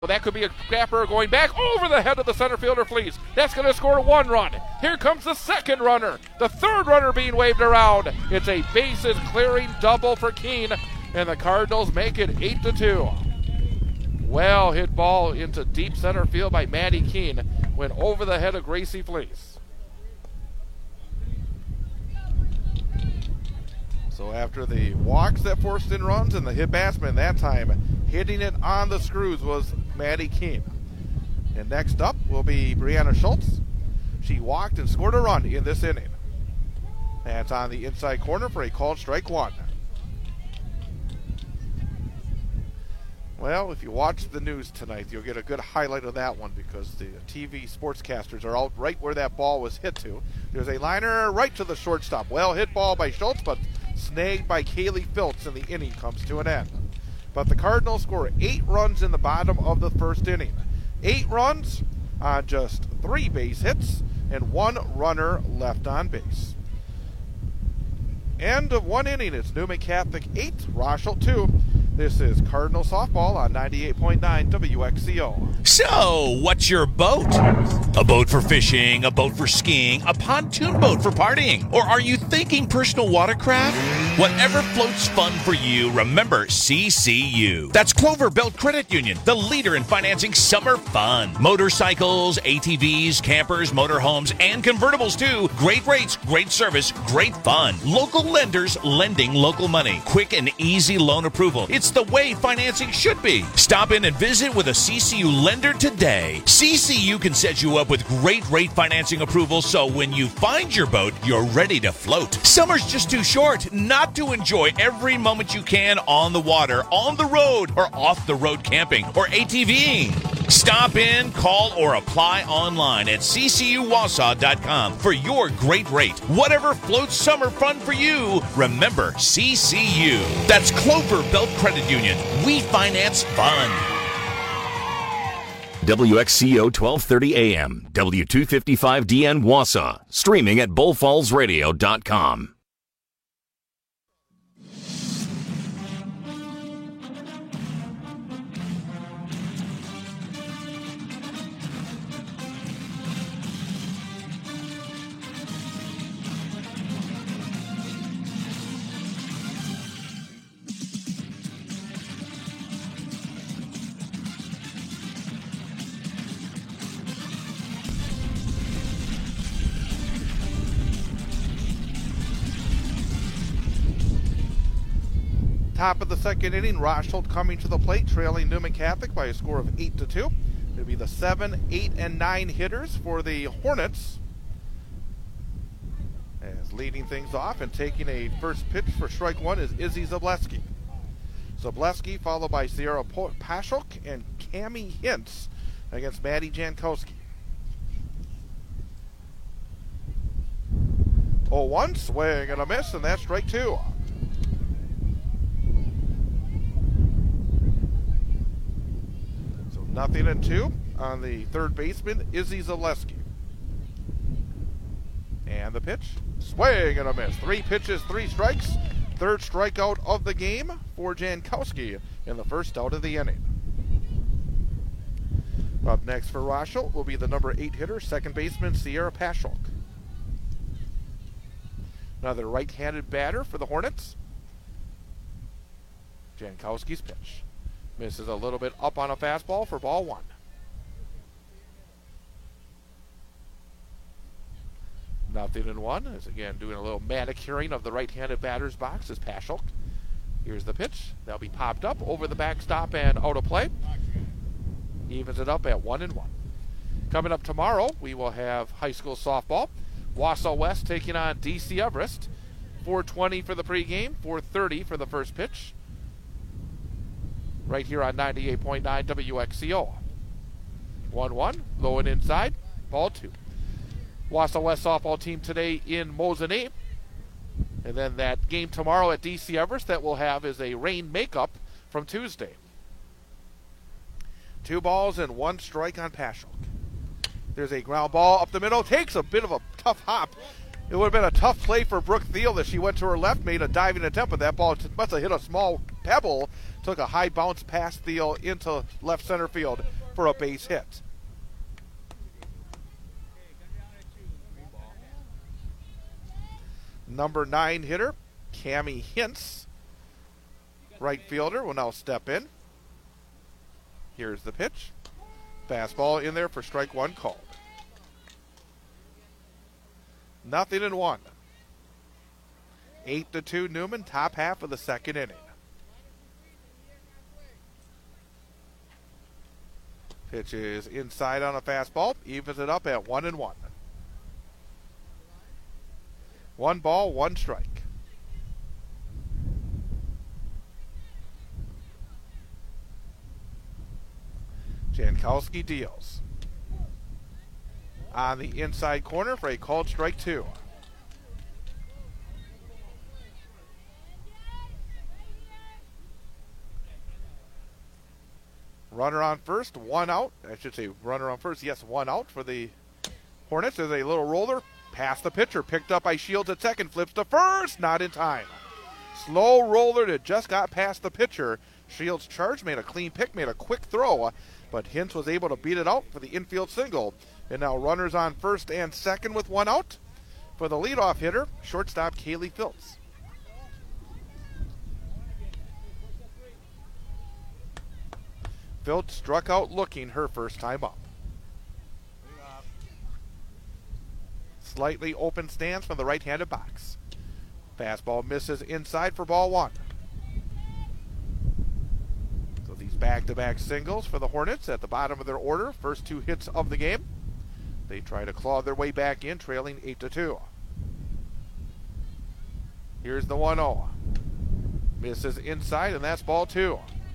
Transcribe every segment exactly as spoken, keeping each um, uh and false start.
Well, that could be a scrapper going back over the head of the center fielder, Fleece. That's going to score one run. Here comes the second runner. The third runner being waved around. It's a bases clearing double for Keene, and the Cardinals make it eight to two. Well hit ball into deep center field by Maddie Keene. Went over the head of Gracie Fleece. So after the walks that forced in runs and the hit batsman that time, hitting it on the screws was Maddie Keene. And next up will be Brianna Schultz. She walked and scored a run in this inning. That's on the inside corner for a called strike one. Well, if you watch the news tonight, you'll get a good highlight of that one because the T V sportscasters are out right where that ball was hit to. There's a liner right to the shortstop. Well hit ball by Schultz, but snagged by Kaylee Phillips, and the inning comes to an end. But the Cardinals score eight runs in the bottom of the first inning. Eight runs on just three base hits and one runner left on base. End of one inning. It's Newman Catholic eight, Rochelle two. This is Cardinal Softball on ninety-eight point nine W X C O. So, what's your boat? A boat for fishing, a boat for skiing, a pontoon boat for partying? Or are you thinking personal watercraft? Whatever floats fun for you, remember C C U. That's Clover Belt Credit Union, the leader in financing summer fun. Motorcycles, A T Vs, campers, motorhomes, and convertibles too. Great rates, great service, great fun. Local lenders lending local money. Quick and easy loan approval. It's the way financing should be. Stop in and visit with a C C U lender today. C C U can set you up with great rate financing approval, so when you find your boat, you're ready to float. Summer's just too short not to enjoy every moment you can on the water, on the road, or off the road camping or ATVing. Stop in, call, or apply online at c c u wausau dot com for your great rate. Whatever floats summer fun for you, remember C C U. That's Clover Belt Credit Union. We finance fun. W X C O twelve thirty A M, W two fifty-five D N Wausau, streaming at bull falls radio dot com. Top of the second inning, Rochelle coming to the plate, trailing Newman Catholic by a score of eight to two. It'll be the seven, eight, and nine hitters for the Hornets. As leading things off and taking a first pitch for strike one is Izzy Zableski. Zableski followed by Sierra Pashok and Cammie Hintz against Maddie Jankowski. oh one, swing and a miss, and that's strike two. Nothing in two on the third baseman, Izzy Zaleski. And the pitch, swing and a miss. Three pitches, three strikes. Third strikeout of the game for Jankowski in the first out of the inning. Up next for Rochelle will be the number eight hitter, second baseman, Sierra Pashok. Another right-handed batter for the Hornets. Jankowski's pitch. Misses a little bit up on a fastball for ball one. Nothing in one. Is again doing a little manicuring of the right-handed batter's box is Pashok. Here's the pitch. That'll be popped up over the backstop and out of play. Evens it up at one and one. Coming up tomorrow, we will have high school softball. Wausau West taking on D C Everest. four twenty for the pregame, four thirty for the first pitch. Right here on ninety-eight point nine W X C O. one one, low and inside, ball two. Wausau West softball team today in Mosinee. And then that game tomorrow at D C Everest that we'll have is a rain makeup from Tuesday. Two balls and one strike on Pashok. There's a ground ball up the middle. Takes a bit of a tough hop. It would have been a tough play for Brooke Thiel if she went to her left, made a diving attempt, but that ball must have hit a small Pebble took a high bounce past Thiel into left center field for a base hit. Number nine hitter, Cammie Hintz, right fielder, will now step in. Here's the pitch. Fastball in there for strike one called. Nothing in one. Eight to two Newman, top half of the second inning. Pitch is inside on a fastball, evens it up at one and one. One ball, one strike. Jankowski deals. On the inside corner for a called strike two. Runner on first, one out. I should say runner on first. Yes, one out for the Hornets. There's a little roller past the pitcher. Picked up by Shields at second. Flips to first. Not in time. Slow roller that just got past the pitcher. Shields charged, made a clean pick, made a quick throw. But Hintz was able to beat it out for the infield single. And now runners on first and second with one out. For the leadoff hitter, shortstop Kaylee Phillips. Phillips struck out looking her first time up. Slightly open stance from the right-handed box. Fastball misses inside for ball one. So these back-to-back singles for the Hornets at the bottom of their order. First two hits of the game. They try to claw their way back in, trailing eight to two. Here's the one oh. Misses inside, and that's ball two.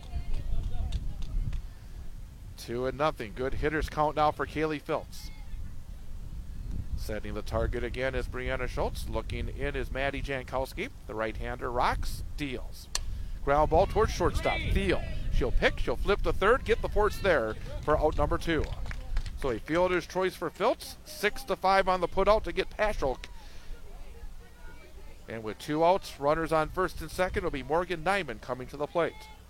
Two and nothing. Good hitters count now for Kaylee Phillips. Setting the target again is Brianna Schultz. Looking in is Maddie Jankowski. The right-hander rocks, deals. Ground ball towards shortstop. Thiel. She'll pick, she'll flip to third, get the force there for out number two. So a fielder's choice for Phillips. Six to five on the putout to get Paschalk. And with two outs, runners on first and second, will be Morgan Nyman coming to the plate.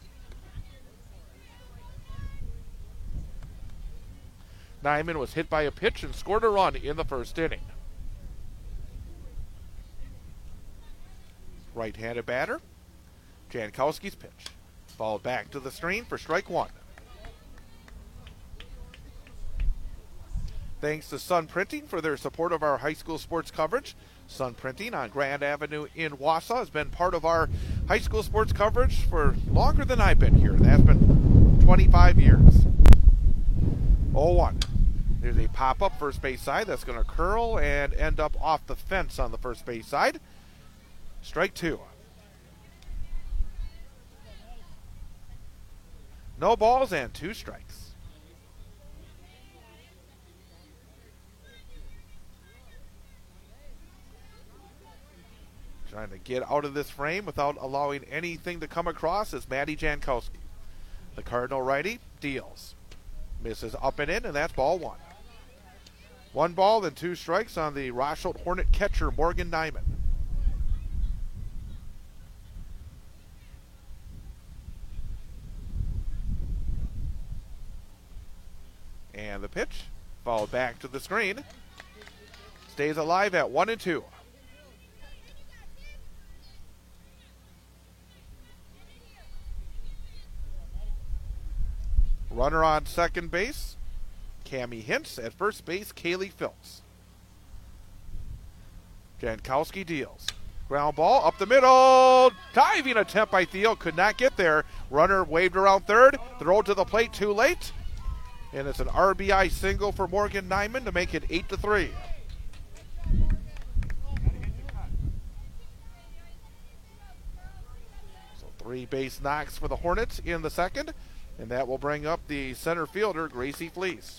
Nyman was hit by a pitch and scored a run in the first inning. Right-handed batter, Jankowski's pitch. Followed back to the screen for strike one. Thanks to Sun Printing for their support of our high school sports coverage. Sun Printing on Grand Avenue in Wausau has been part of our high school sports coverage for longer than I've been here. That's been twenty-five years. oh one. There's a pop-up first base side that's going to curl and end up off the fence on the first base side. Strike two. No balls and two strikes. Trying to get out of this frame without allowing anything to come across is Maddie Jankowski. The Cardinal righty deals. Misses up and in, and that's ball one. One ball, then two strikes on the Rosholt Hornet catcher, Morgan Nyman. And the pitch, followed back to the screen. Stays alive at one and two. Runner on second base, Cammie Hintz. At first base, Kaylee Phillips. Jankowski deals. Ground ball up the middle. Diving attempt by Thiel. Could not get there. Runner waved around third. Throw to the plate too late. And it's an R B I single for Morgan Nyman to make it eight to three. So three base knocks for the Hornets in the second. And that will bring up the center fielder, Gracie Fleece.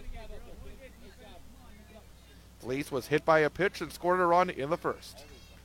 Fleece was hit by a pitch and scored a run in the first.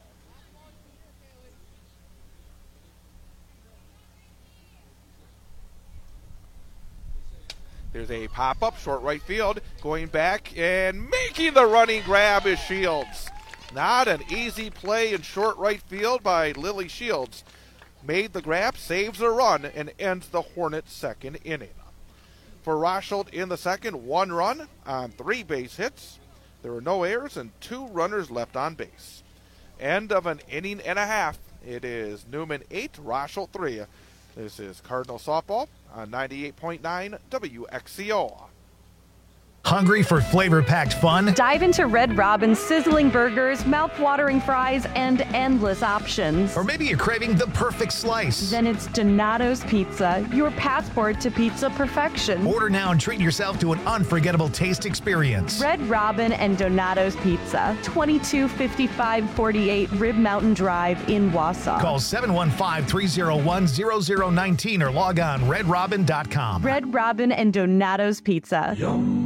There's a pop-up, short right field, going back and making the running grab is Shields. Not an easy play in short right field by Lily Shields. made the grab, saves a run, and ends the Hornets' second inning. For Rosholt in the second, one run on three base hits. There were no errors and two runners left on base. End of an inning and a half. It is Newman eight, Rosholt three. This is Cardinal Softball on ninety-eight point nine W X C O. Hungry for flavor-packed fun? Dive into Red Robin's sizzling burgers, mouth-watering fries, and endless options. Or maybe you're craving the perfect slice. Then it's Donato's Pizza, your passport to pizza perfection. Order now and treat yourself to an unforgettable taste experience. Red Robin and Donato's Pizza, twenty-two fifty-five forty-eight Rib Mountain Drive in Wausau. Call seven one five, three oh one, zero zero one nine or log on red robin dot com. Red Robin and Donato's Pizza. Yum.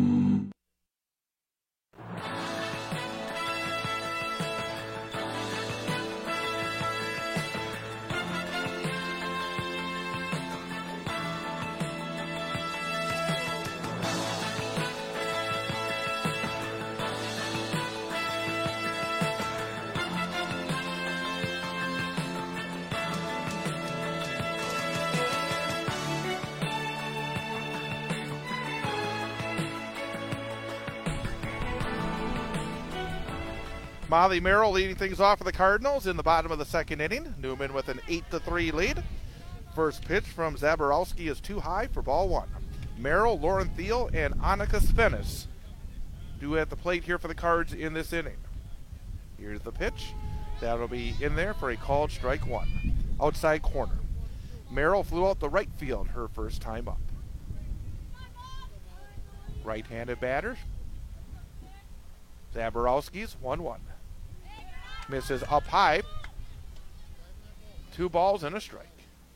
Molly Merrill leading things off for the Cardinals in the bottom of the second inning. Newman with an eight to three lead. First pitch from Zaborowski is too high for ball one. Merrill, Lauren Thiel, and Annika Svenis do at the plate here for the Cards in this inning. Here's the pitch. That'll be in there for a called strike one. Outside corner. Merrill flew out the right field her first time up. Right-handed batter. Zaborowski's one one. Misses up high. Two balls and a strike.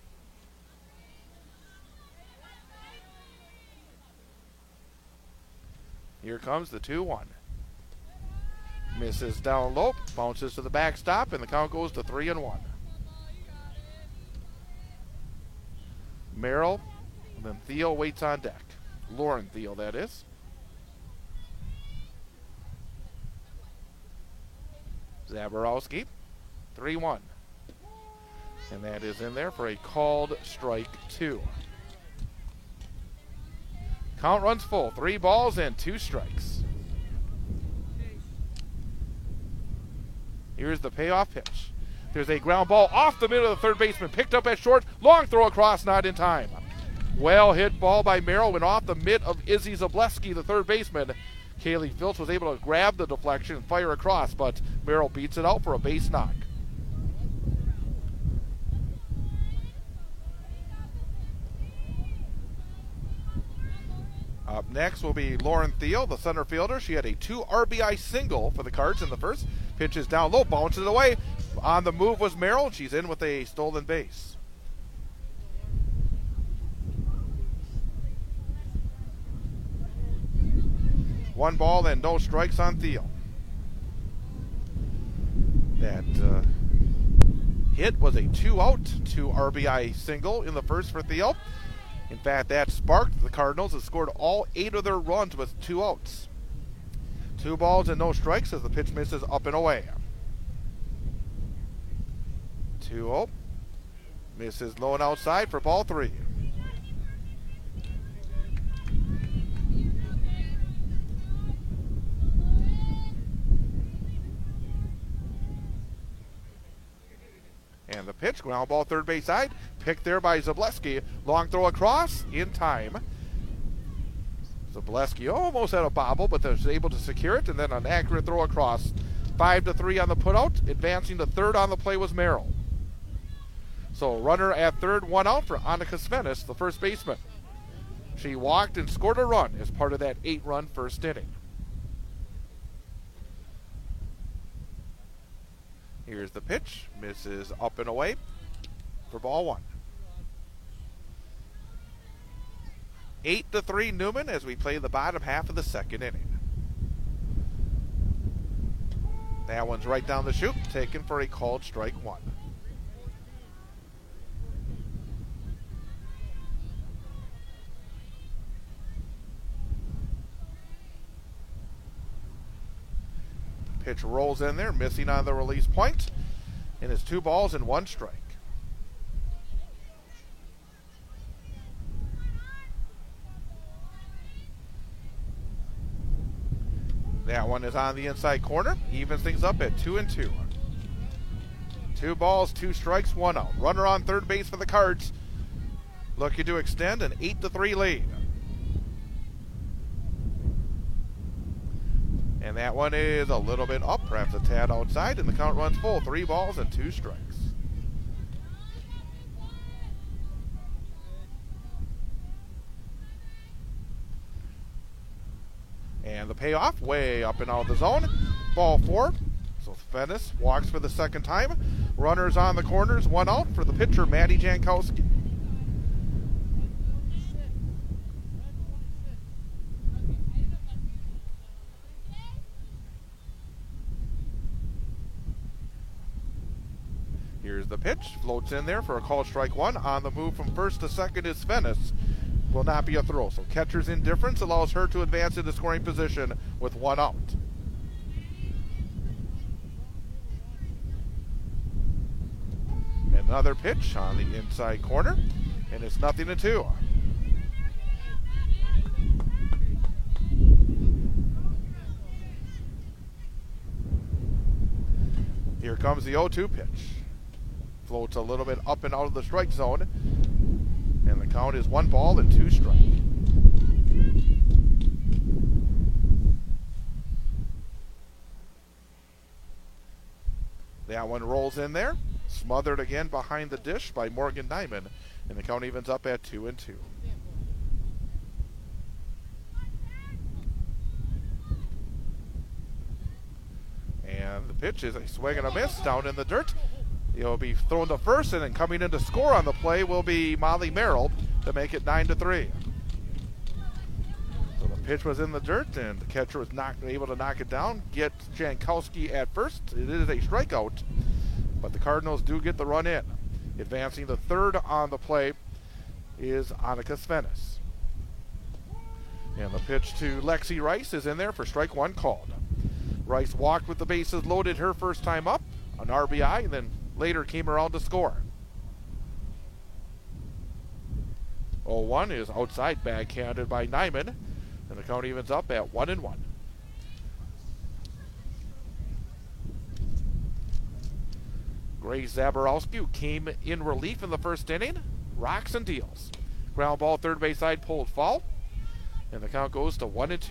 Here comes the two one. Misses down low, bounces to the backstop, and the count goes to three and one. Merrill, and then Thiel waits on deck. Lauren Thiel, that is. Zaborowski, three one. And that is in there for a called strike two. Count runs full. Three balls and two strikes. Here's the payoff pitch. There's a ground ball off the middle of the third baseman. Picked up at short. Long throw across, not in time. Well hit ball by Merrill. Went off the mid of Izzy Zableski, the third baseman. Kaylee Filch was able to grab the deflection and fire across, but Merrill beats it out for a base knock. Up next will be Lauren Thiel, the center fielder. She had a two R B I single for the Cards in the first. Pitches down low, bounces away. On the move was Merrill. She's in with a stolen base. One ball and no strikes on Thiel. That uh, hit was a two-out, two R B I single in the first for Thiel. In fact, that sparked the Cardinals have scored all eight of their runs with two outs. Two balls and no strikes as the pitch misses up and away. two oh. Misses low and outside for ball three. And the pitch, ground ball third base side, picked there by Zableski. Long throw across, in time. Zableski almost had a bobble, but was able to secure it, and then an accurate throw across. Five to three on the putout. Advancing to third on the play was Merrill. So runner at third, one out for Annika Svenis, the first baseman. She walked and scored a run as part of that eight-run first inning. Here's the pitch. Misses up and away for ball one. Eight to three Newman as we play the bottom half of the second inning. That one's right down the chute, taken for a called strike one. Pitch rolls in there, missing on the release point, and it's two balls and one strike. That one is on the inside corner. Evens things up at two and two. Two balls, two strikes, one out. Runner on third base for the Cards. Looking to extend an eight to three lead. And that one is a little bit up, perhaps a tad outside, and the count runs full. Three balls and two strikes. And the payoff way up and out of the zone. Ball four. So Fennis walks for the second time. Runners on the corners, one out for the pitcher, Matty Jankowski. Here's the pitch. Floats in there for a called strike one. On the move from first to second is Fennis. Will not be a throw. So catcher's indifference allows her to advance into scoring position with one out. Another pitch on the inside corner, and it's nothing to two. Here comes the oh two pitch. Floats a little bit up and out of the strike zone, and the count is one ball and two strikes. That one rolls in there. Smothered again behind the dish by Morgan Nyman, and the count evens up at two and two. And the pitch is a swing and a miss down in the dirt. He'll be thrown to first, and then coming in to score on the play will be Molly Merrill to make it nine to three. So the pitch was in the dirt, and the catcher was not able to knock it down. Get Jankowski at first. It is a strikeout. But the Cardinals do get the run in. Advancing the third on the play is Annika Svenis. And the pitch to Lexi Rice is in there for strike one called. Rice walked with the bases loaded her first time up, an R B I, and then later came around to score. oh one is outside, backhanded by Nyman, and the count evens up at one and one. Grace Zaborowski, who came in relief in the first inning, rocks and deals. Ground ball, third base side, pulled foul, and the count goes to one and two.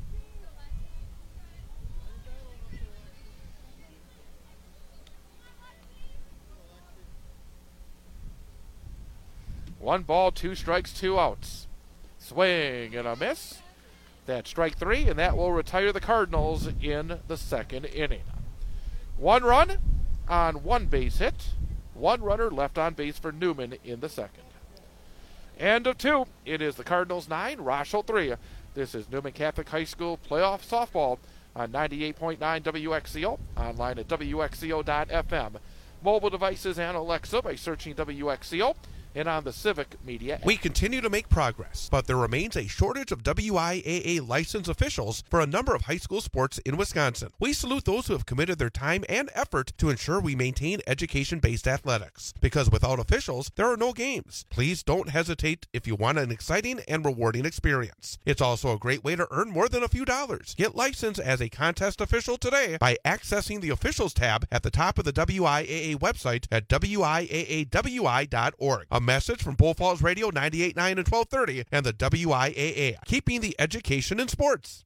One ball, two strikes, two outs. Swing and a miss. That's strike three, and that will retire the Cardinals in the second inning. One run on one base hit. One runner left on base for Newman in the second. End of two. It is the Cardinals nine, Rochelle three. This is Newman Catholic High School playoff softball on ninety-eight point nine W X C O, online at W X C O dot F M. Mobile devices and Alexa by searching W X C O, and on the Civic Media app. We continue to make progress, but there remains a shortage of W I A A licensed officials for a number of high school sports in Wisconsin. We salute those who have committed their time and effort to ensure we maintain education-based athletics, because without officials, there are no games. Please don't hesitate if you want an exciting and rewarding experience. It's also a great way to earn more than a few dollars. Get licensed as a contest official today by accessing the Officials tab at the top of the W I A A website at W I A A W I dot org. A message from Bull Falls Radio ninety-eight point nine and twelve thirty and the W I A A, keeping the education in sports.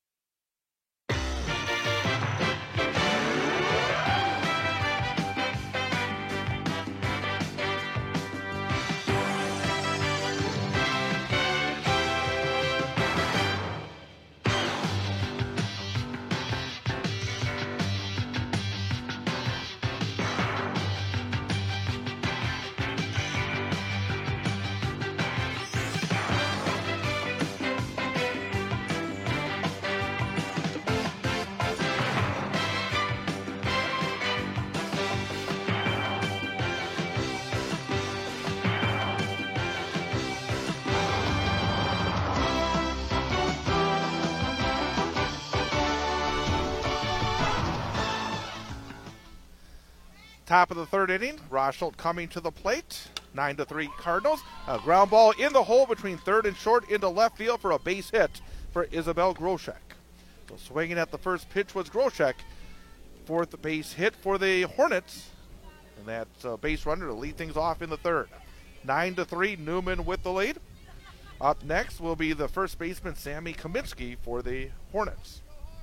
Top of the third inning, Rochelle coming to the plate. nine to three Cardinals. A ground ball in the hole between third and short into left field for a base hit for Isabel Groshek. So swinging at the first pitch was Groshek. Fourth base hit for the Hornets. And that's a base runner to lead things off in the third. Nine to three, Newman with the lead. Up next will be the first baseman, Sammy Kaminsky, for the Hornets.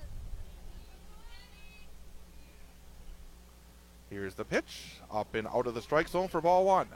Here's the pitch, up and out of the strike zone for ball one.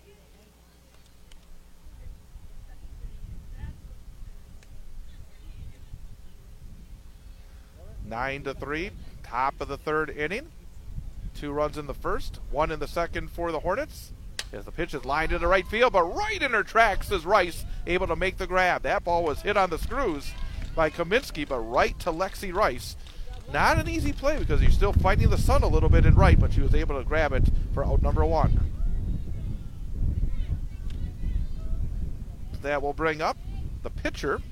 Nine to three, top of the third inning. Two runs in the first, one in the second for the Hornets. As the pitch is lined into right field, but right in her tracks is Rice, able to make the grab. That ball was hit on the screws by Kaminsky, but right to Lexi Rice. Not an easy play because you're still fighting the sun a little bit in right, but she was able to grab it for out number one. That will bring up the pitcher.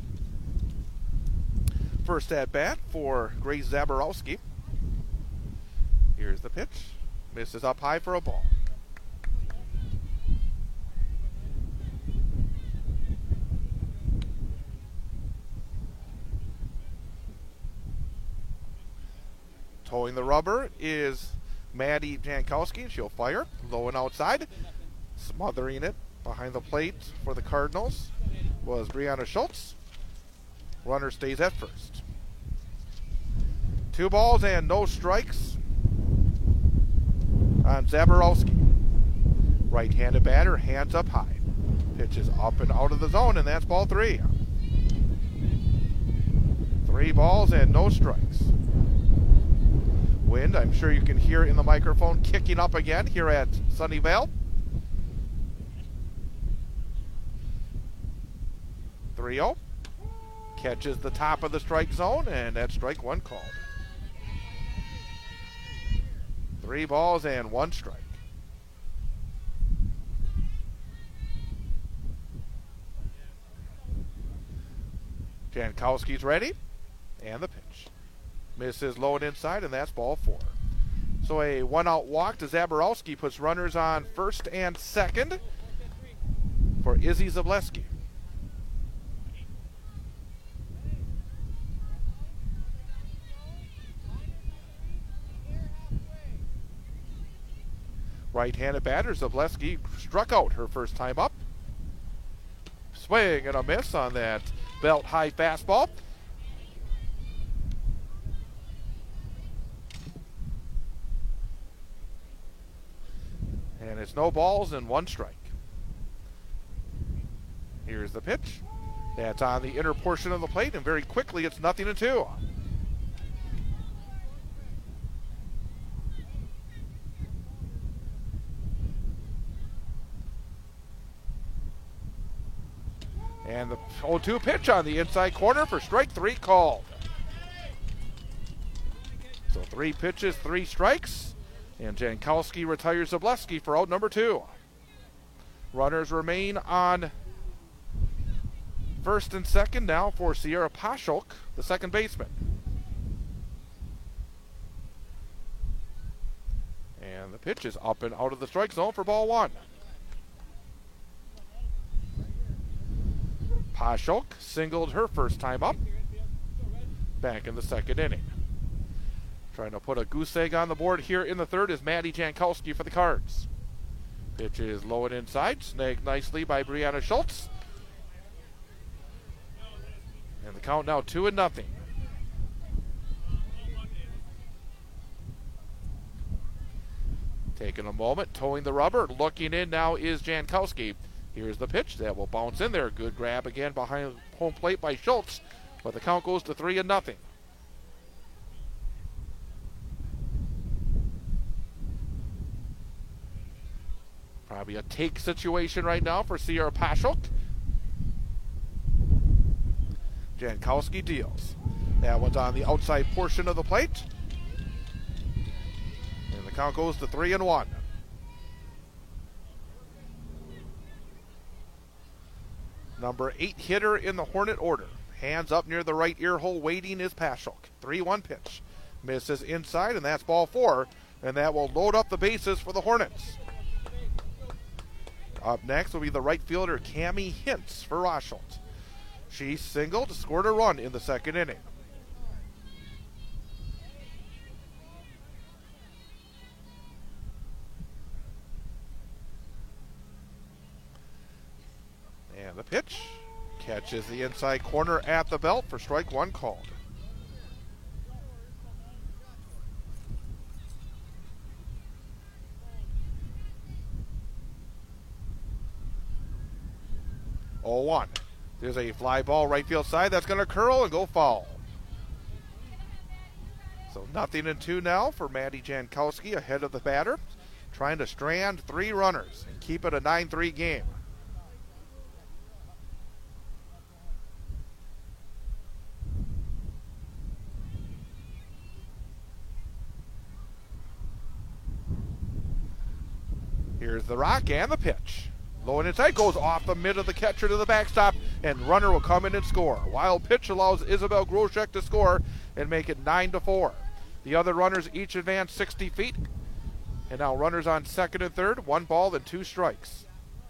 First at bat for Grace Zaborowski. Here's the pitch. Misses up high for a ball. Towing the rubber is Maddie Jankowski. She'll fire. Low and outside. Smothering it behind the plate for the Cardinals was Brianna Schultz. Runner stays at first. Two balls and no strikes on Zaborowski. Right-handed batter, hands up high. Pitch is up and out of the zone, and that's ball three. Three balls and no strikes. Wind, I'm sure you can hear in the microphone, kicking up again here at Sunnyvale. three oh. Catches the top of the strike zone, and that's strike one called. Three balls and one strike. Jankowski's ready, and the pitch. Misses low and inside, and that's ball four. So a one-out walk to Zaborowski puts runners on first and second for Izzy Zableski. Right-handed batter, Zableski struck out her first time up. Swing and a miss on that belt-high fastball. And it's no balls and one strike. Here's the pitch. That's on the inner portion of the plate, and very quickly it's nothing to two. And the oh two pitch on the inside corner for strike three called. So three pitches, three strikes. And Jankowski retires Zableski for out number two. Runners remain on first and second now for Sierra Pashok, the second baseman. And the pitch is up and out of the strike zone for ball one. Pashok singled her first time up, back in the second inning. Trying to put a goose egg on the board here in the third is Maddie Jankowski for the Cards. Pitch is low and inside, snagged nicely by Brianna Schultz. And the count now two and nothing. Taking a moment, towing the rubber, looking in now is Jankowski. Here's the pitch that will bounce in there. Good grab again behind home plate by Schultz, but the count goes to three and nothing. Probably a take situation right now for Sierra Pashok. Jankowski deals. That one's on the outside portion of the plate. And the count goes to three and one. Number eight hitter in the Hornet order. Hands up near the right ear hole, waiting is Pashok. three one pitch. Misses inside, and that's ball four. And that will load up the bases for the Hornets. Up next will be the right fielder, Cammie Hintz for Rosholt. She singled, scored a run in the second inning. Pitch is the inside corner at the belt for strike one called. oh one. There's a fly ball right field side that's going to curl and go foul. So nothing in two now for Maddie Jankowski ahead of the batter, trying to strand three runners and keep it a nine three game. Here's the rock and the pitch. Low and inside, goes off the mid of the catcher to the backstop, and runner will come in and score. Wild pitch allows Isabel Groshek to score and make it nine to four. The other runners each advance sixty feet, and now runners on second and third, one ball and two strikes.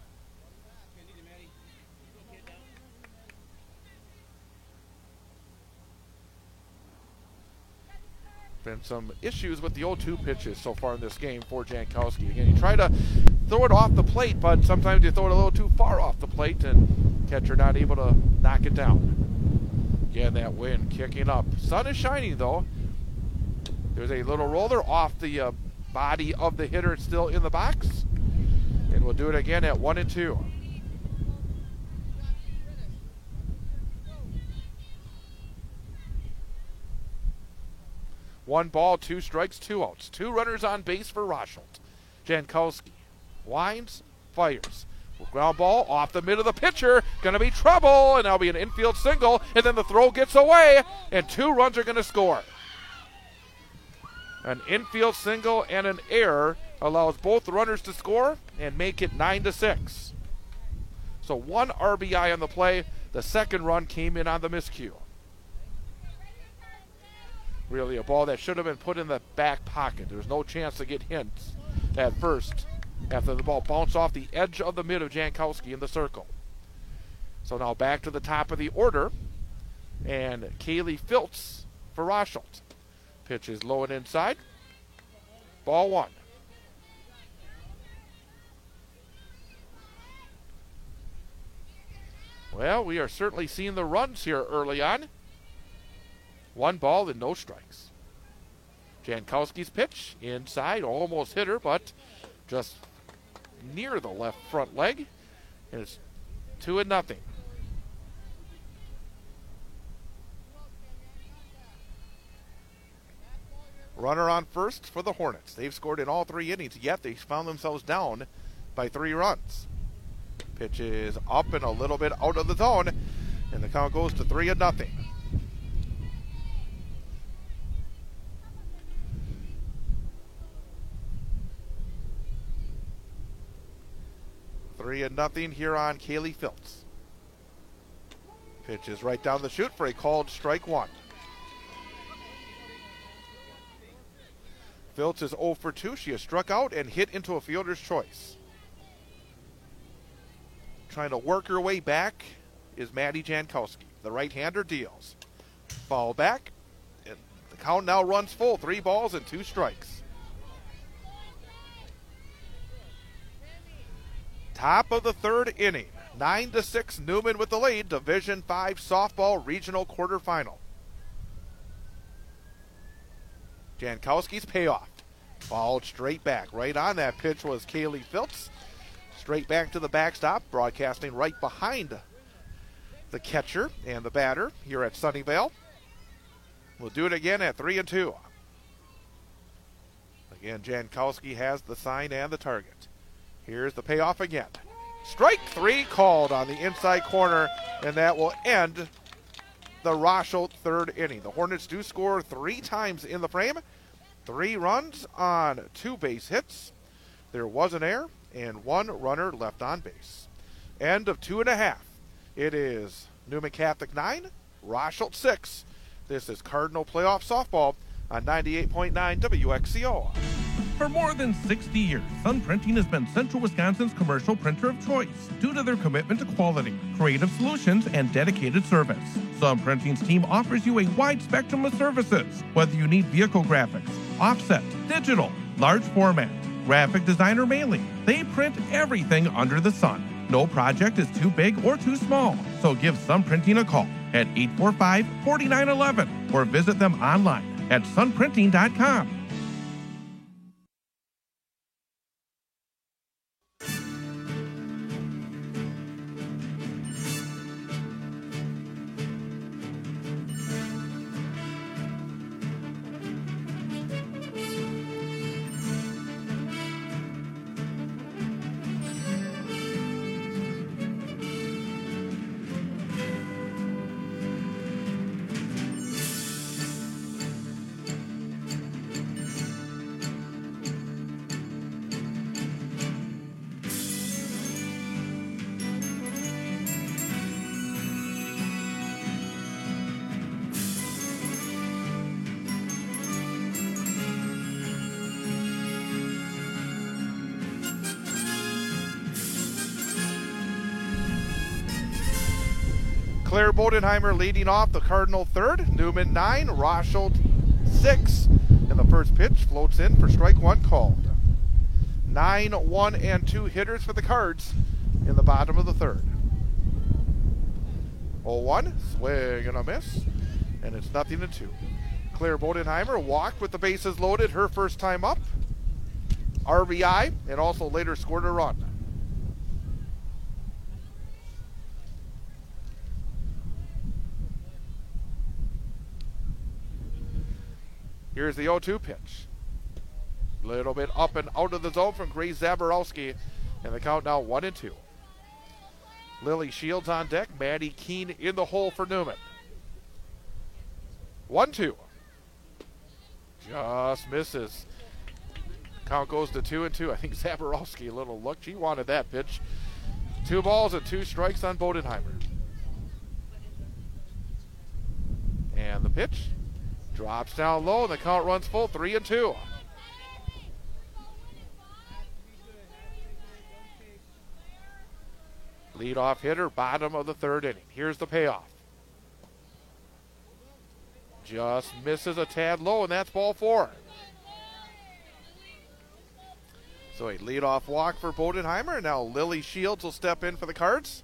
Been some issues with the oh two pitches so far in this game for Jankowski. Again, you try to throw it off the plate, but sometimes you throw it a little too far off the plate and catcher not able to knock it down. Again, that wind kicking up. Sun is shining though. There's a little roller off the uh, body of the hitter still in the box. And we'll do it again at one and two. One ball, two strikes, two outs. Two runners on base for Rosholt. Jankowski winds, fires. Ground ball off the mid of the pitcher. Going to be trouble, and that'll be an infield single. And then the throw gets away, and two runs are going to score. An infield single and an error allows both runners to score and make it nine to six. So one R B I on the play. The second run came in on the miscue. Really a ball that should have been put in the back pocket. There's no chance to get hints at first after the ball bounced off the edge of the mid of Jankowski in the circle. So now back to the top of the order, and Kaylee Filtz for Rosholt. Pitch is low and inside. Ball one. Well, we are certainly seeing the runs here early on. One ball and no strikes. Jankowski's pitch inside, almost hit her, but just near the left front leg. And it's two and nothing. Runner on first for the Hornets. They've scored in all three innings, yet they found themselves down by three runs. Pitch is up and a little bit out of the zone, and the count goes to three and nothing. Three and nothing here on Kaylee Filtz. Pitch is right down the chute for a called strike one. Filtz is oh for two. She has struck out and hit into a fielder's choice. Trying to work her way back is Maddie Jankowski. The right-hander deals. Foul back. And the count now runs full. Three balls and two strikes. Top of the third inning. Nine to six, Newman with the lead. Division five softball regional quarterfinal. Jankowski's payoff. Fouled straight back. Right on that pitch was Kaylee Filtz. Straight back to the backstop. Broadcasting right behind the catcher and the batter here at Sunnyvale. We'll do it again at three and two. Again, Jankowski has the sign and the target. Here's the payoff again. Strike three called on the inside corner, and that will end the Rosholt third inning. The Hornets do score three times in the frame. Three runs on two base hits. There was an error and one runner left on base. End of two and a half. It is Newman Catholic nine, Rosholt six. This is Cardinal Playoff Softball on ninety-eight point nine W X C O. For more than sixty years, Sun Printing has been Central Wisconsin's commercial printer of choice due to their commitment to quality, creative solutions, and dedicated service. Sun Printing's team offers you a wide spectrum of services, whether you need vehicle graphics, offset, digital, large format, graphic design, or mailing. They print everything under the sun. No project is too big or too small. So give Sun Printing a call at eight four five, four nine one one or visit them online at sun printing dot com. Claire Bodenheimer leading off the Cardinal third. Newman nine, Rosholt six. And the first pitch floats in for strike one called. Nine, one, and two hitters for the Cards in the bottom of the third. oh one, swing and a miss. And it's nothing to two. Claire Bodenheimer walked with the bases loaded her first time up. R B I, and also later scored a run. Here's the oh two pitch. Little bit up and out of the zone from Grace Zaborowski, and the count now one and two. Lily Shields on deck, Maddie Keene in the hole for Newman. one two. Just misses. Count goes to two and two. I think Zaborowski, a little look. She wanted that pitch. Two balls and two strikes on Bodenheimer. And the pitch drops down low, and the count runs full, three and two. Leadoff hitter, bottom of the third inning. Here's the payoff. Just misses a tad low, and that's ball four. So a leadoff walk for Bodenheimer, and now Lily Shields will step in for the Cards.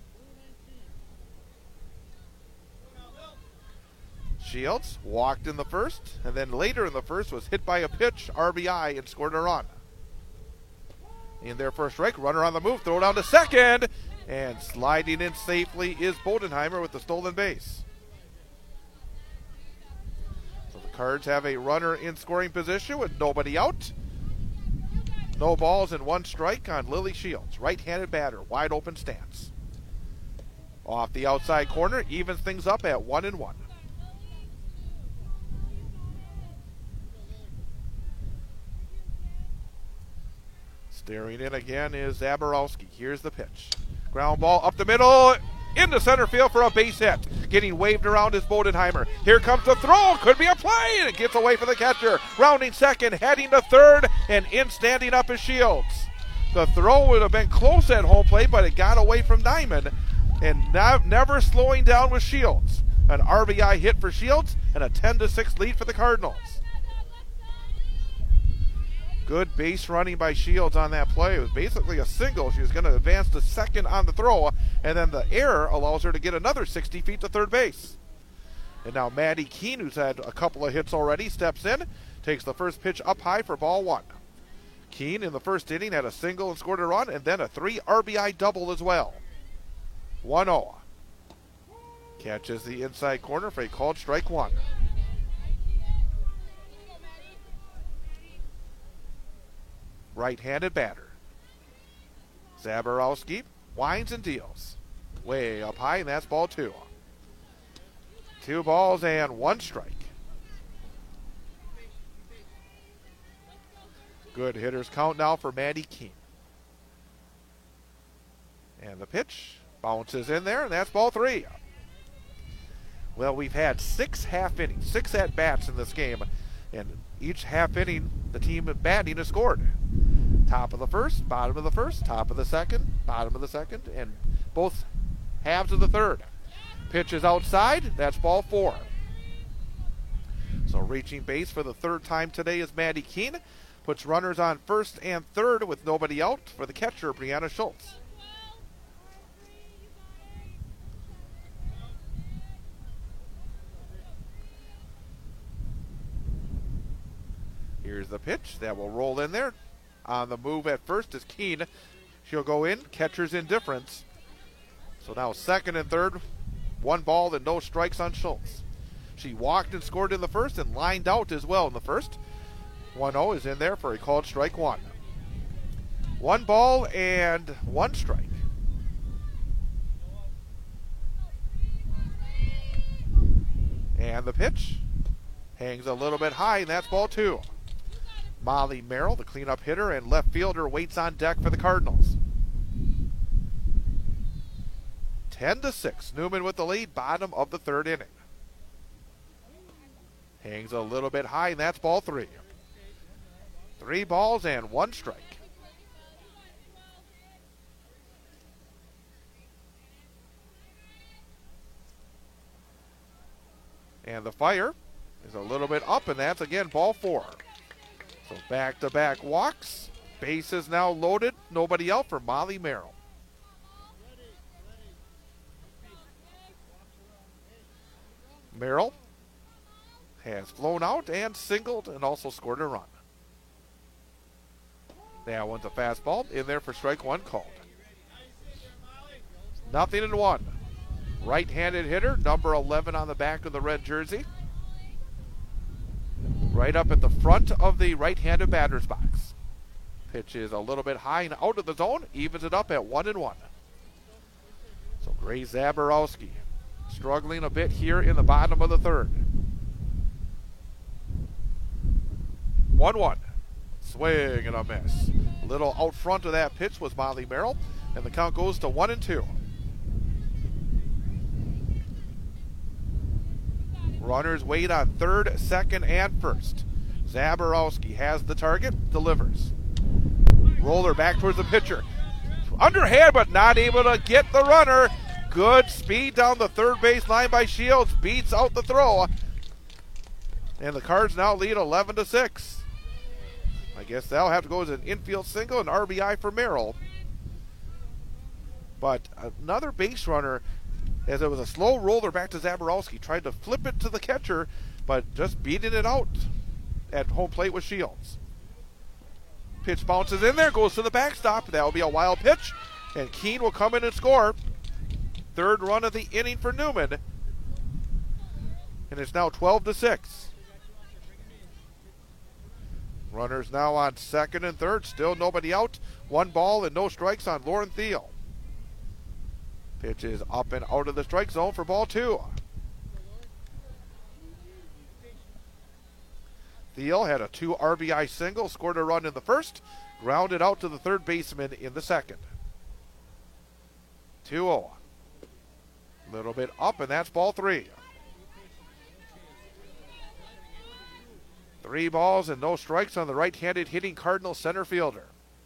Shields walked in the first, and then later in the first was hit by a pitch, R B I, and scored a run. In their first strike, runner on the move, throw down to second, and sliding in safely is Bodenheimer with the stolen base. So the Cards have a runner in scoring position with nobody out. No balls and one strike on Lily Shields. Right-handed batter, wide open stance. Off the outside corner, evens things up at one and one. Staring in again is Zaborowski. Here's the pitch. Ground ball up the middle, into center field for a base hit. Getting waved around is Bodenheimer. Here comes the throw. Could be a play, and it gets away from the catcher. Rounding second, heading to third, and in standing up is Shields. The throw would have been close at home plate, but it got away from Diamond, and now never slowing down with Shields. An R B I hit for Shields, and a ten to six lead for the Cardinals. Good base running by Shields on that play. It was basically a single. She was going to advance to second on the throw, and then the error allows her to get another sixty feet to third base. And now Maddie Keene, who's had a couple of hits already, steps in, takes the first pitch up high for ball one. Keene in the first inning had a single and scored a run, and then a three R B I double as well. one oh. Catches the inside corner for a called strike one. Right-handed batter. Zaborowski winds and deals. Way up high, and that's ball two. Two balls and one strike. Good hitters count now for Maddie Keene. And the pitch bounces in there, and that's ball three. Well, we've had six half innings, six at-bats in this game, and each half inning, the team batting has scored. Top of the first, bottom of the first, top of the second, bottom of the second, and both halves of the third. Pitch is outside, that's ball four. So reaching base for the third time today is Maddie Keene. Puts runners on first and third with nobody out for the catcher, Brianna Schultz. Here's the pitch that will roll in there. On the move at first is Keene. She'll go in, catcher's indifference. So now second and third, one ball and no strikes on Schultz. She walked and scored in the first and lined out as well in the first. one oh is in there for a called strike one. One ball and one strike. And the pitch hangs a little bit high, and that's ball two. Molly Merrill, the cleanup hitter and left fielder, waits on deck for the Cardinals. ten to six. Newman with the lead, bottom of the third inning. Hangs a little bit high, and that's ball three. Three balls and one strike. And the fire is a little bit up, and that's again ball four. So back-to-back walks. Bases now loaded. Nobody out for Molly Merrill. Merrill has flown out and singled and also scored a run. That one's a fastball in there for strike one called. Nothing in one. Right-handed hitter, number eleven on the back of the red jersey. Right up at the front of the right-handed batter's box. Pitch is a little bit high and out of the zone, evens it up at one and one. So Grace Zaborowski struggling a bit here in the bottom of the third. one one. Swing and a miss. A little out front of that pitch was Molly Merrill, and the count goes to one and two. Runners wait on third, second, and first. Zaborowski has the target, delivers. Roller back towards the pitcher. Underhand, but not able to get the runner. Good speed down the third base line by Shields. Beats out the throw. And the Cards now lead eleven to six. I guess that'll have to go as an infield single, an R B I for Merrill. But another base runner, as it was a slow roller back to Zaborowski, tried to flip it to the catcher, but just beating it out at home plate with Shields. Pitch bounces in there, goes to the backstop. That will be a wild pitch, and Keene will come in and score. Third run of the inning for Newman, and it's now twelve to six. Runners now on second and third, still nobody out. One ball and no strikes on Lauren Thiel. Pitch is up and out of the strike zone for ball two. Thiel had a two R B I single, scored a run in the first, grounded out to the third baseman in the second. two oh. Little bit up, and that's ball three. Three balls and no strikes on the right-handed hitting Cardinal center fielder.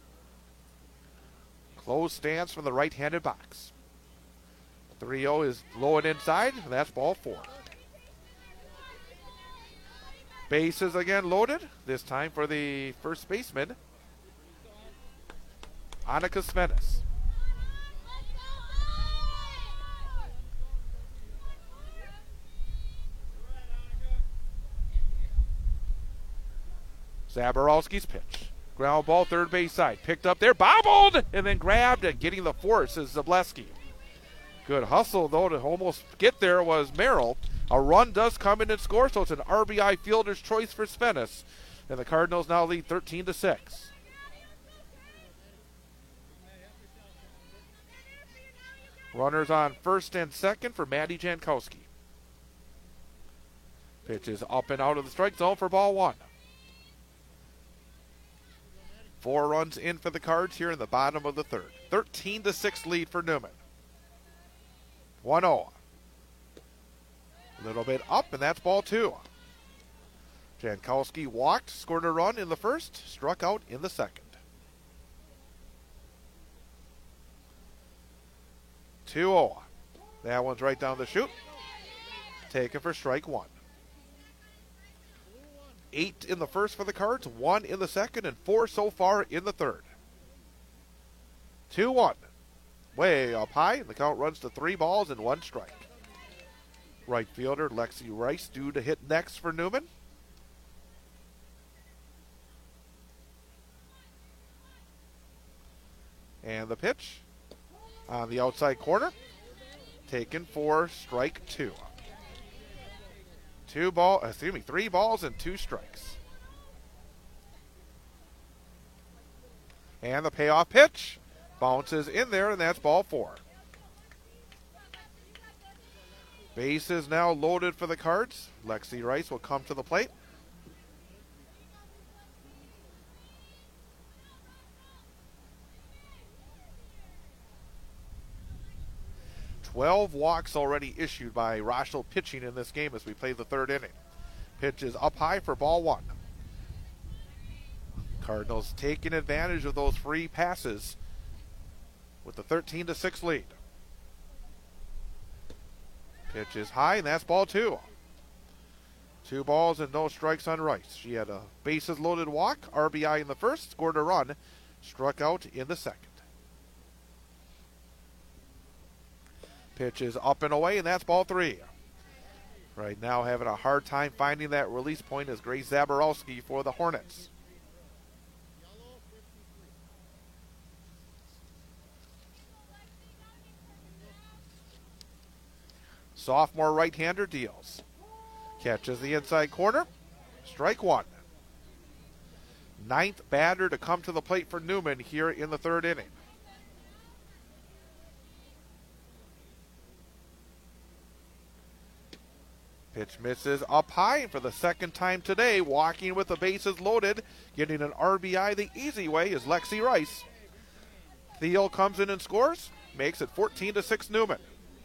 Closed stance from the right-handed box. three oh is low and inside, and that's ball four. Bases again loaded, this time for the first baseman, Annika Svenis. Zaborowski's pitch. Ground ball, third base side. Picked up there, bobbled, and then grabbed, and getting the force is Zableski. Good hustle, though, to almost get there was Merrill. A run does come in and score, so it's an R B I fielder's choice for Svenis. And the Cardinals now lead thirteen to six. Runners on first and second for Maddie Jankowski. Pitch is up and out of the strike zone for ball one. Four runs in for the Cards here in the bottom of the third. thirteen to six lead for Newman. one oh. A little bit up, and that's ball two. Jankowski walked, scored a run in the first, struck out in the second. two oh. That one's right down the chute. Taken for strike one. Eight in the first for the Cards, one in the second, and four so far in the third. two one. Way up high, and the count runs to three balls and one strike. Right fielder Lexi Rice due to hit next for Newman. And the pitch on the outside corner, taken for strike two. Two ball, excuse me, three balls and two strikes. And the payoff pitch bounces in there, and that's ball four. Bases now loaded for the Cards. Lexi Rice will come to the plate. twelve walks already issued by Rochelle pitching in this game as we play the third inning. Pitch is up high for ball one. Cardinals taking advantage of those free passes with the thirteen to six lead. Pitch is high, and that's ball two. Two balls and no strikes on Rice. She had a bases loaded walk, R B I in the first, scored a run, struck out in the second. Pitch is up and away, and that's ball three. Right now having a hard time finding that release point is Grace Zaborowski for the Hornets. Sophomore right-hander deals. Catches the inside corner. Strike one. Ninth batter to come to the plate for Newman here in the third inning. Pitch misses up high, and for the second time today, walking with the bases loaded, getting an R B I the easy way is Lexi Rice. Thiel comes in and scores, makes it fourteen to six Newman.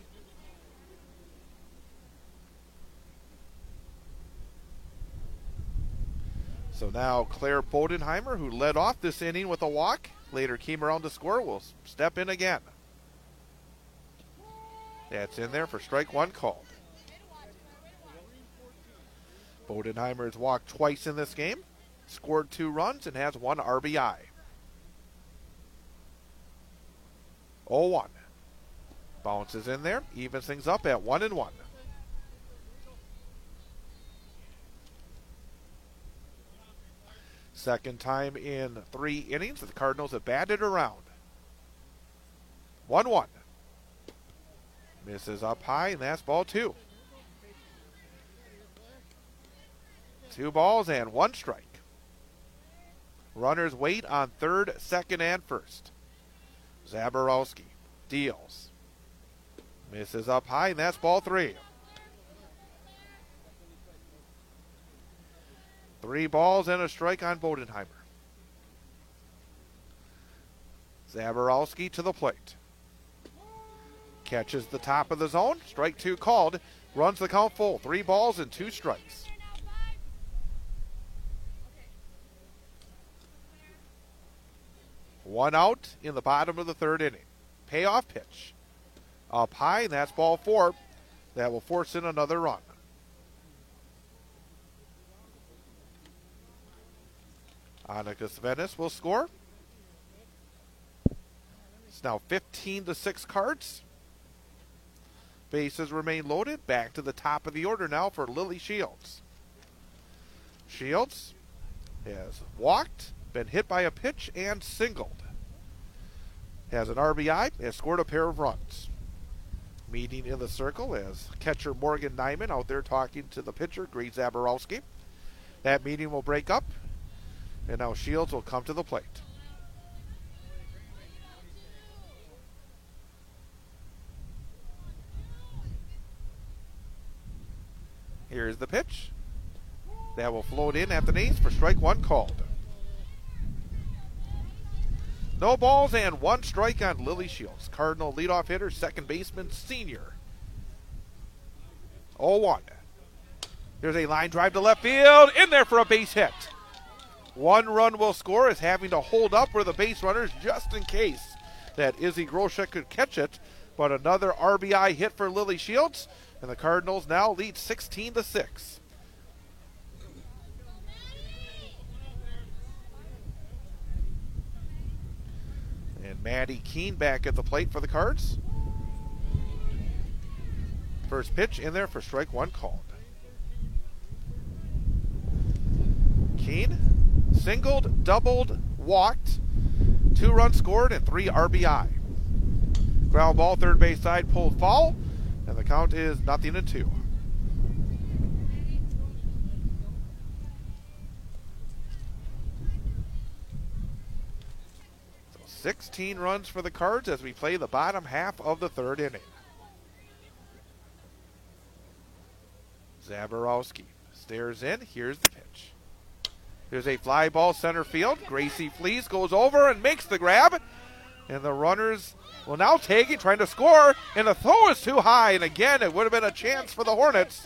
So now Claire Bodenheimer, who led off this inning with a walk, later came around to score, will step in again. That's in there for strike one called. Bodenheimer has walked twice in this game, scored two runs, and has one R B I. oh one. Bounces in there, evens things up at one and one. Second time in three innings that the Cardinals have batted around. one one. Misses up high, and that's ball two. Two balls and one strike. Runners wait on third, second, and first. Zaborowski deals. Misses up high, and that's ball three. Three balls and a strike on Bodenheimer. Zaborowski to the plate. Catches the top of the zone. Strike two called. Runs the count full. Three balls and two strikes. One out in the bottom of the third inning. Payoff pitch. Up high, and that's ball four. That will force in another run. Annika Svenis will score. It's now fifteen to six Cards. Bases remain loaded. Back to the top of the order now for Lily Shields. Shields has walked, been hit by a pitch, and singled. Has an R B I, has scored a pair of runs. Meeting in the circle as catcher Morgan Nyman out there talking to the pitcher, Grace Zaborowski. That meeting will break up, and now Shields will come to the plate. Here's the pitch. That will float in at the knees for strike one called. No balls and one strike on Lily Shields. Cardinal leadoff hitter, second baseman, senior. oh one. There's a line drive to left field. In there for a base hit. One run will score, as having to hold up where the base runners just in case that Izzy Groshek could catch it. But another R B I hit for Lily Shields, and the Cardinals now lead sixteen to six. And Maddie Keene back at the plate for the Cards. First pitch in there for strike one called. Keene singled, doubled, walked Two runs scored and three R B I. Ground ball, third base side, pulled foul, and the count is nothing and two. So sixteen runs for the Cards as we play the bottom half of the third inning. Zaborowski stares in. Here's the pitch. There's a fly ball center field. Gracie Flees goes over and makes the grab. And the runners will now take it, trying to score. And the throw is too high. And again, it would have been a chance for the Hornets.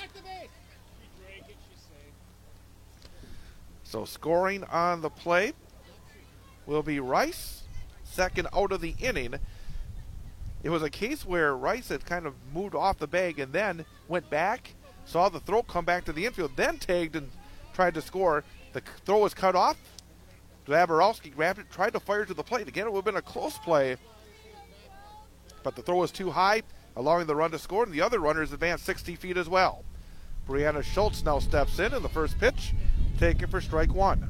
So scoring on the play will be Rice, second out of the inning. It was a case where Rice had kind of moved off the bag and then went back, saw the throw come back to the infield, then tagged and tried to score. The throw was cut off. Zaborowski grabbed it, tried to fire to the plate. Again, it would have been a close play, but the throw was too high, allowing the run to score, and the other runners advanced sixty feet as well. Brianna Schultz now steps in, and the first pitch taken for strike one.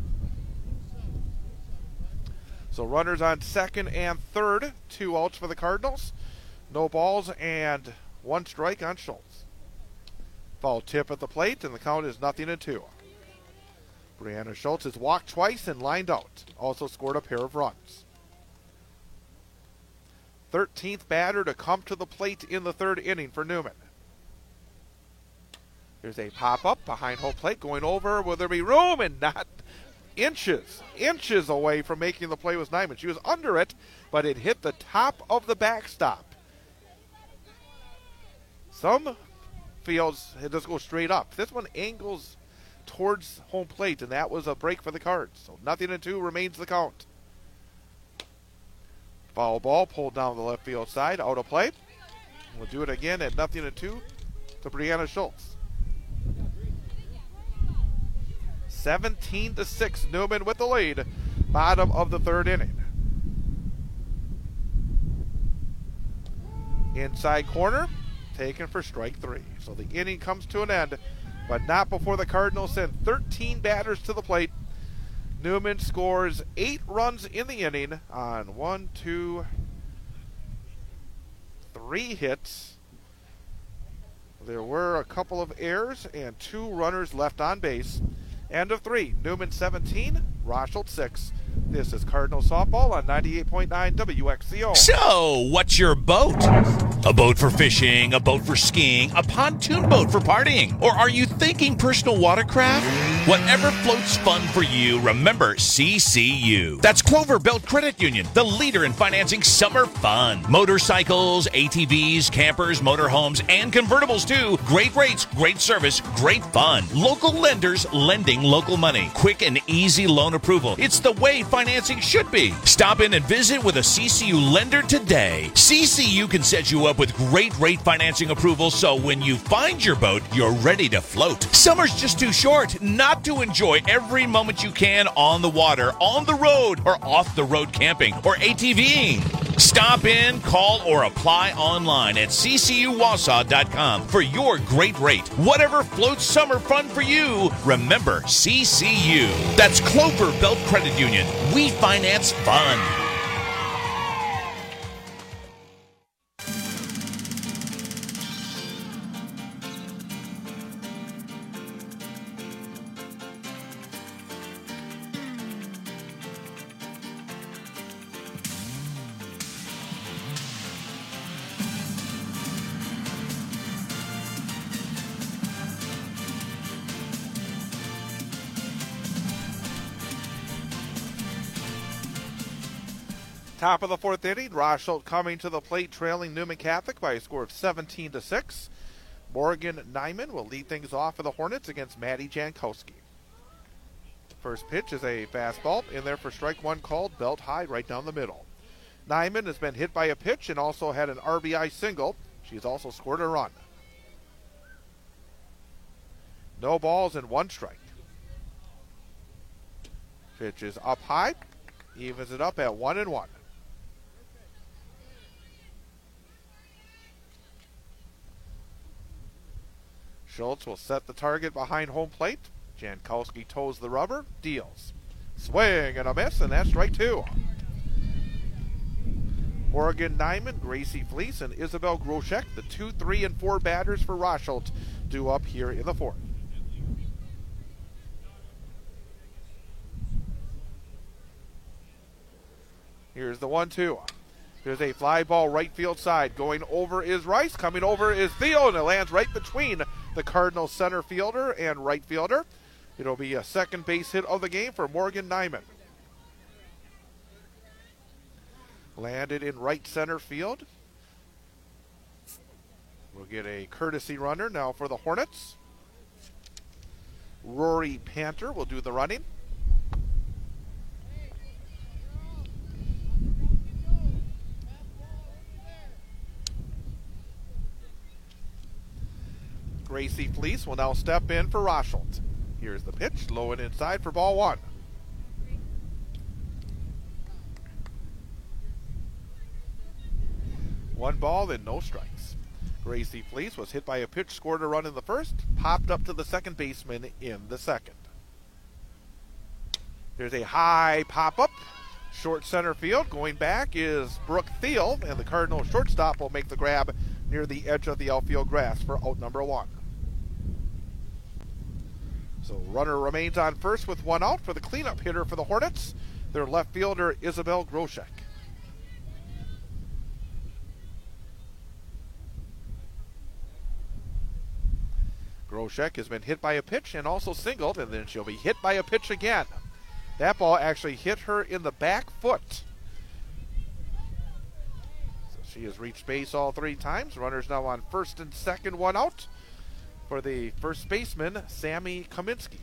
So runners on second and third, two outs for the Cardinals. No balls and one strike on Schultz. Foul tip at the plate, and the count is nothing and two. Brianna Schultz has walked twice and lined out. Also scored a pair of runs. thirteenth batter to come to the plate in the third inning for Newman. There's a pop-up behind home plate going over. Will there be room? And not inches, inches away from making the play was Nyman. She was under it, but it hit the top of the backstop. Some fields, it just goes straight up. This one angles towards home plate, and that was a break for the Cards. So nothing and two remains the count. Foul ball pulled down the left field side, out of play. We'll do it again at nothing and two to Brianna Schultz. seventeen to six, Newman with the lead, bottom of the third inning. Inside corner, taken for strike three. So the inning comes to an end, but not before the Cardinals send thirteen batters to the plate. Newman scores eight runs in the inning on one, two, three hits. There were a couple of errors and two runners left on base. End of three. Newman seventeen, Rochelt six. This is Cardinal Softball on ninety-eight point nine W X C O. So, what's your boat? A boat for fishing, a boat for skiing, a pontoon boat for partying? Or are you thinking personal watercraft? Whatever floats fun for you, remember C C U. That's Clover Belt Credit Union, the leader in financing summer fun. Motorcycles, A T Vs, campers, motorhomes, and convertibles too. Great rates, great service, great fun. Local lenders lending local money. Quick and easy loan approval. It's the way financing should be. Stop in and visit with a C C U lender today. C C U can set you up with great rate financing approval, so when you find your boat, you're ready to float. Summer's just too short not to enjoy every moment you can on the water, on the road, or off the road camping or ATVing. Stop in, call, or apply online at c c u wausau dot com for your great rate. Whatever floats summer fun for you, remember C C U. That's Clover Belt Credit Union. We finance fun. Top of the fourth inning, Rochelt coming to the plate, trailing Newman Catholic by a score of seventeen to six. Morgan Nyman will lead things off for the Hornets against Maddie Jankowski. First pitch is a fastball in there for strike one, called belt high right down the middle. Nyman has been hit by a pitch and also had an R B I single. She's also scored a run. No balls and one strike. Pitch is up high, evens it up at one and one. Schultz will set the target behind home plate. Jankowski toes the rubber, deals. Swing and a miss, and that's strike two. Morgan Nyman, Gracie Fleece, and Isabel Groshek, the two, three, and four batters for Rosholt, due up here in the fourth. Here's the one two. There's a fly ball right field side. Going over is Rice. Coming over is Theo, and it lands right between the Cardinals center fielder and right fielder. It'll be a second base hit of the game for Morgan Nyman. Landed in right center field. We'll get a courtesy runner now for the Hornets. Rory Panter will do the running. Gracie Fleece will now step in for Rosholt. Here's the pitch, low and inside for ball one. One ball, then no strikes. Gracie Fleece was hit by a pitch, scored a run in the first, popped up to the second baseman in the second. There's a high pop-up, short center field. Going back is Brooke Thiel, and the Cardinal shortstop will make the grab near the edge of the outfield grass for out number one. So runner remains on first with one out for the cleanup hitter for the Hornets, their left fielder Isabel Groshek. Groshek has been hit by a pitch and also singled, and then she'll be hit by a pitch again. That ball actually hit her in the back foot. So she has reached base all three times. Runners now on first and second, one out for the first baseman, Sammy Kaminsky.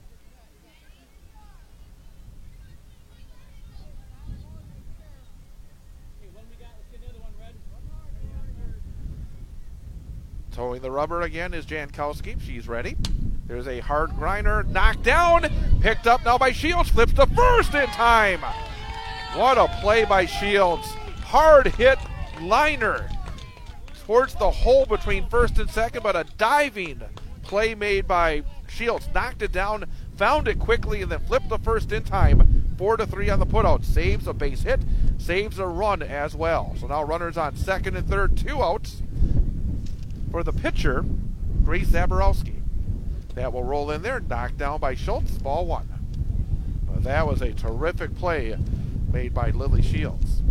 Towing the rubber again is Jankowski. She's ready. There's a hard grinder, knocked down, picked up now by Shields, flips to first in time. What a play by Shields. Hard hit liner towards the hole between first and second, but a diving play made by Shields. Knocked it down, found it quickly, and then flipped the first in time. Four to three on the putout. Saves a base hit, saves a run as well. So now runners on second and third, two outs for the pitcher, Grace Zaborowski. That will roll in there, knocked down by Schultz, ball one. Well, that was a terrific play made by Lily Shields.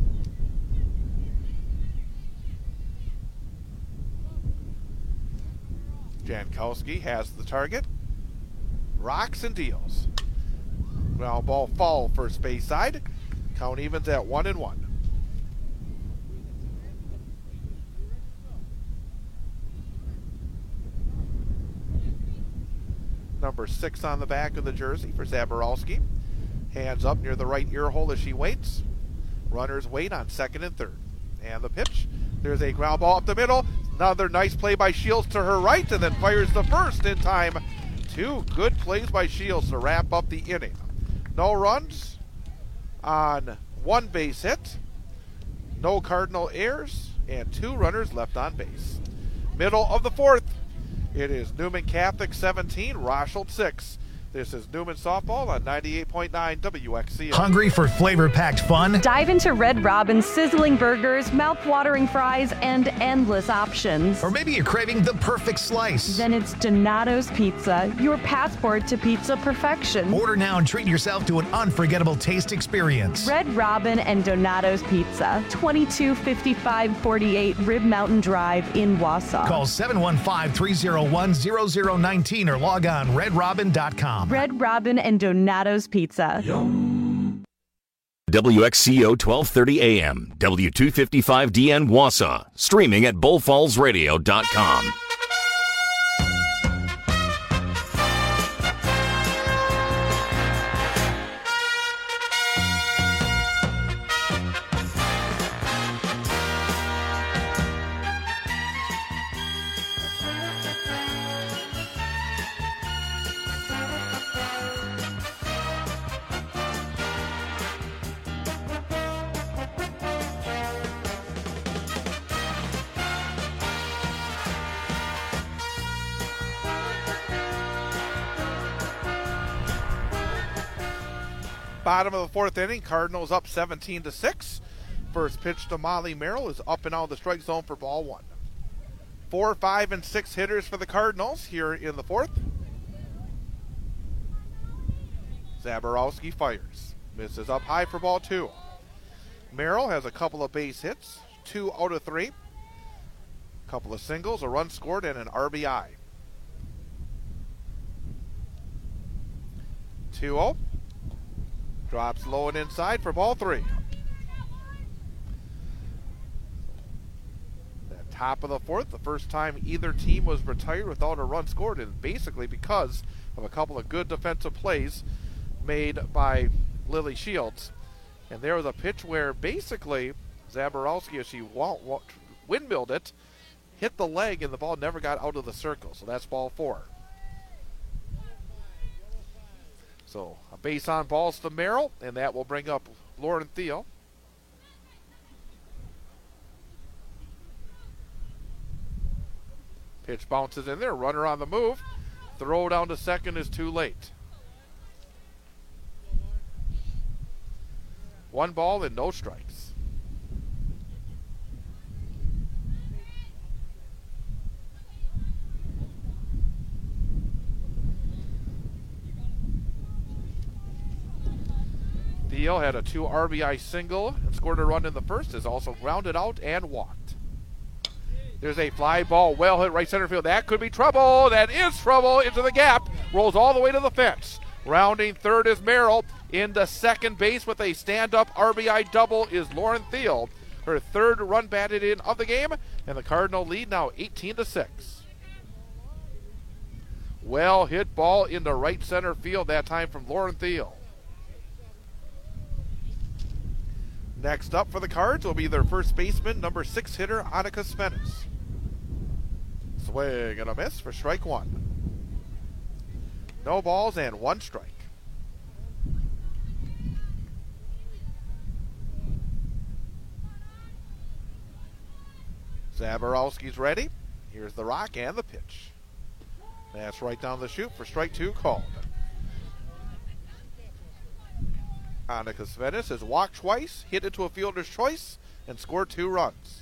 Jankowski has the target, rocks and deals. Ground ball foul first base side. Count evens at one and one. Number six on the back of the jersey for Zaborowski. Hands up near the right ear hole as she waits. Runners wait on second and third. And the pitch. There's a ground ball up the middle. Another nice play by Shields to her right, and then fires the first in time. Two good plays by Shields to wrap up the inning. No runs on one base hit. No Cardinal errors, and two runners left on base. Middle of the fourth. It is Newman Catholic seventeen, Rosholt six. This is Newman Softball on ninety-eight point nine W X C O. Hungry for flavor-packed fun? Dive into Red Robin's sizzling burgers, mouth-watering fries, and endless options. Or maybe you're craving the perfect slice. Then it's Donato's Pizza, your passport to pizza perfection. Order now and treat yourself to an unforgettable taste experience. Red Robin and Donato's Pizza, twenty-two fifty-five forty-eight Rib Mountain Drive in Wausau. Call seven one five, three oh one, zero zero one nine or log on red robin dot com. Red Robin and Donato's Pizza. W X C O twelve thirty A M, W two fifty-five D N Wausau, streaming at bull falls radio dot com. Bottom of the fourth inning, Cardinals up seventeen to six. First pitch to Molly Merrill is up and out of the strike zone for ball one. Four, five, and six hitters for the Cardinals here in the fourth. Zaborowski fires. Misses up high for ball two. Merrill has a couple of base hits, two out of three. A couple of singles, a run scored, and an R B I. two oh. Drops low and inside for ball three. At top of the fourth, the first time either team was retired without a run scored, and basically because of a couple of good defensive plays made by Lily Shields. And there was a pitch where basically Zaborowski, as she windmilled it, hit the leg and the ball never got out of the circle. So that's ball four. So a base on balls to Merrill, and that will bring up Lauren Thiel. Pitch bounces in there, runner on the move. Throw down to second is too late. One ball and no strikes. Thiel had a two R B I single and scored a run in the first, is also grounded out and walked. There's a fly ball, well hit right center field. That could be trouble. That is trouble. Into the gap. Rolls all the way to the fence. Rounding third is Merrill. Into second base with a stand-up R B I double is Lauren Thiel. Her third run batted in of the game, and the Cardinal lead now eighteen to six. Well hit ball into right center field, that time from Lauren Thiel. Next up for the Cards will be their first baseman, number six hitter, Annika Svenis. Swing and a miss for strike one. No balls and one strike. Zaborowski's ready. Here's the rock and the pitch. That's right down the chute for strike two called. Annika Svenis has walked twice, hit it to a fielder's choice, and scored two runs.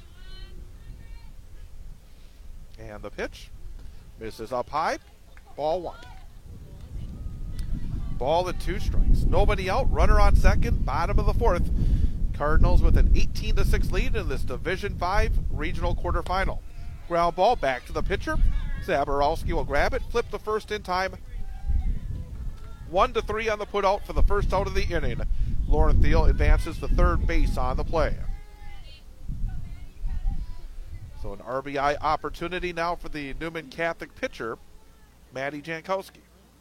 And the pitch misses up high. Ball one. Ball and two strikes. Nobody out. Runner on second. Bottom of the fourth. Cardinals with an eighteen to six lead in this Division five regional quarterfinal. Ground ball back to the pitcher. Zaborowski will grab it. Flip the first in time. One to three on the put out for the first out of the inning. Lauren Thiel advances to third base on the play. So an R B I opportunity now for the Newman Catholic pitcher, Maddie Jankowski.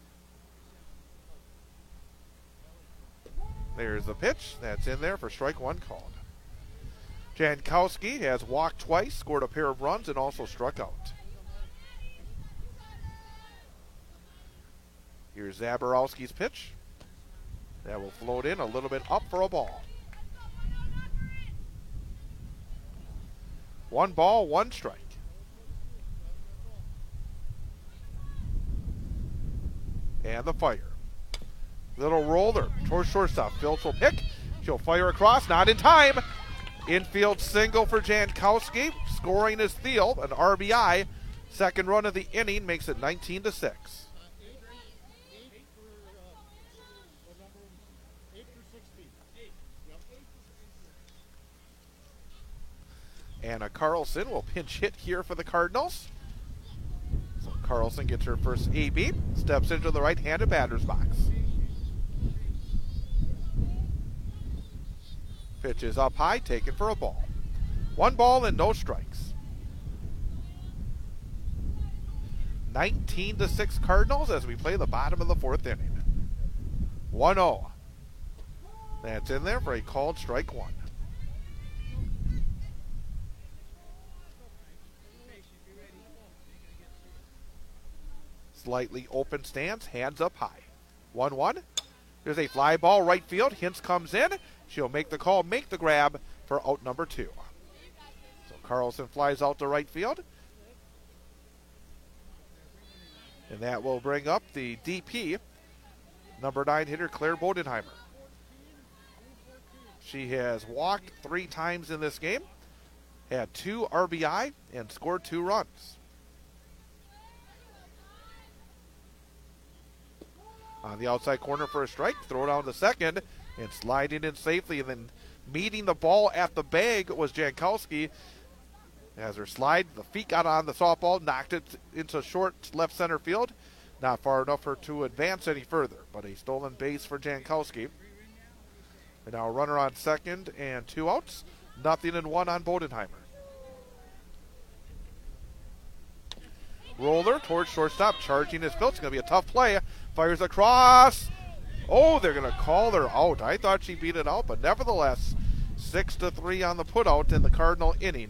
There's the pitch. That's in there for strike one called. Jankowski has walked twice, scored a pair of runs, and also struck out. Here's Zaborowski's pitch. That will float in a little bit up for a ball. One ball, one strike. And the fire. Little roller towards shortstop. Phillips will pick. She'll fire across, not in time. Infield single for Jankowski. Scoring is Thiel, an R B I. Second run of the inning makes it nineteen to six. Anna Carlson will pinch hit here for the Cardinals. So Carlson gets her first A B, steps into the right-handed batter's box. Pitch is up high, taken for a ball. One ball and no strikes. nineteen to six Cardinals as we play the bottom of the fourth inning. one oh. That's in there for a called strike one. Slightly open stance, hands up high. one one. There's a fly ball right field. Hintz comes in. She'll make the call, make the grab for out number two. So Carlson flies out to right field. And that will bring up the D P, number nine hitter Claire Bodenheimer. She has walked three times in this game, had two R B I, and scored two runs. On the outside corner for a strike, throw down to second, and sliding in safely, and then meeting the ball at the bag was Jankowski. As her slide, the feet got on the softball, knocked it into short left center field. Not far enough for her to advance any further, but a stolen base for Jankowski. And now a runner on second and two outs. Nothing and one on Bodenheimer. Roller towards shortstop, charging his field. It's going to be a tough play. Fires across. Oh, they're going to call her out. I thought she beat it out, but nevertheless, six to three on the putout in the Cardinal inning.